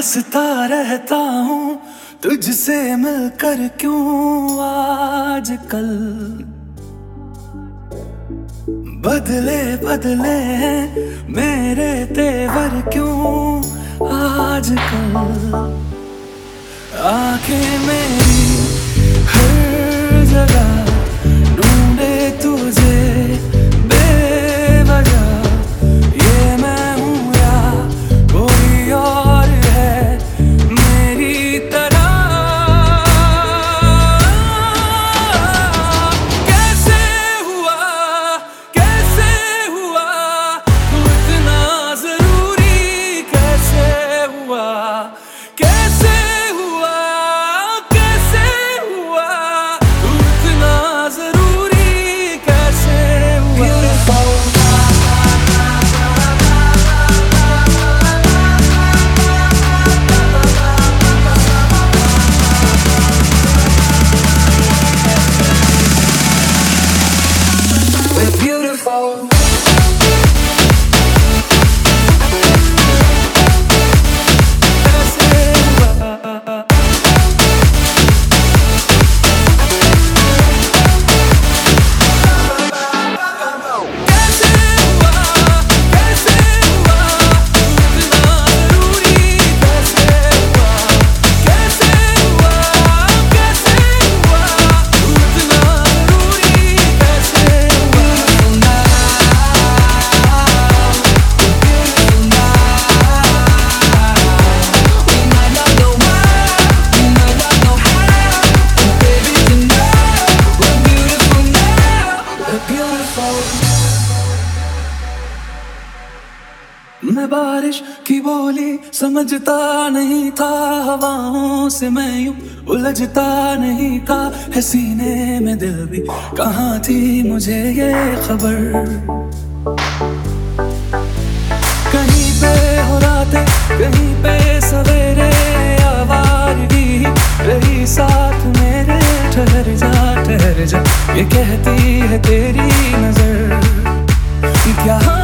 हंसता रहता हूँ तुझसे मिलकर, क्यों आजकल बदले बदले हैं मेरे तेवर, क्यों आजकल आंखें मेरी हर जगह ढूंढे तुझे बेवजह, ये मैं हूँ या कोई और है मेरी तरह। कैसे हुआ तू इतना जरूरी, कैसे हुआ तू इतना जरूरी, कैसे हुआ। We're beautiful. मैं बारिश की बोली समझता नहीं था, हवाओं से मैं यूं उलझता नहीं था, है सीने में दिल भी कहाँ थी मुझे ये खबर। कहीं पे हो रातें कहीं पे सवेरे, आवारगी रही साथ मेरे, ठहर जा ये कहती है तेरी नजर, क्या